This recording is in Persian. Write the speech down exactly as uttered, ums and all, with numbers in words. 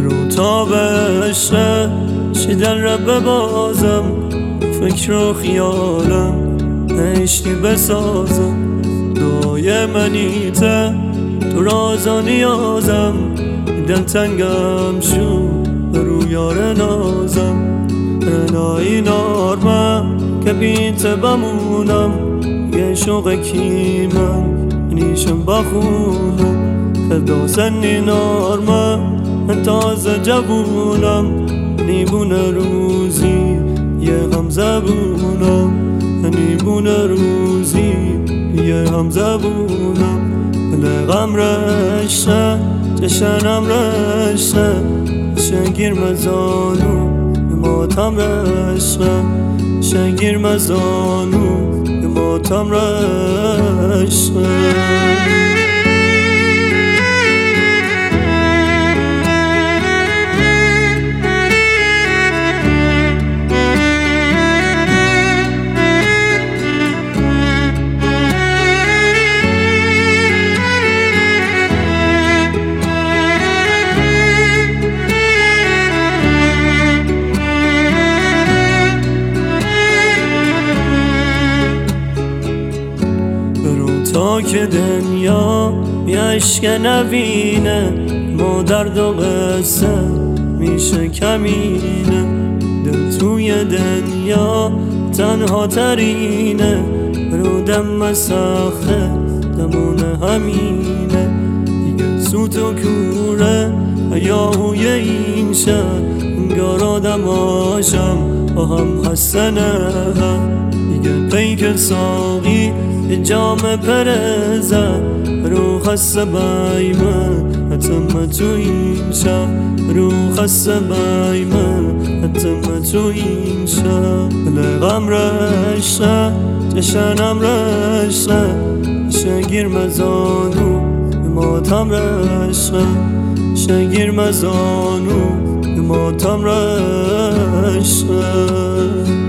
برو تا بشه شیدن را ببازم، فکر و خیالم نشتی بسازم. دعای منیته تو رازا نیازم، دلتنگم شو برو یار نازم. رنایی نارمه که بیت بمونم، یه شوق کی من نیشم بخونم. خدا سنی نارمه من تازه جوونم، نیبونه روزی یه هم زبونم. نیبون روزی یه هم زبونم. لغم رشته چشنم رشته، شگیر مزانو ماتم رشته. شگیر مزانو ماتم رشته. تا که دنیا یه عشق نبینه، ما درد و قصه میشه کمینه. دل توی دنیا تنها ترینه، رو دم سخته دمونه همینه. دیگه سوت و کوره هیاهوی این شهر، انگار آدماشم با هم خسته نه. دیگه پیک ساقی یه جام پرزه، رو خسته بایمه حتم تو این شب. رو خسته بایمه حتم تو این شب. لغم رشته چشنم رشته، شگیر مزانو ماتم رشته. شگیر مزانو ماتم رشته.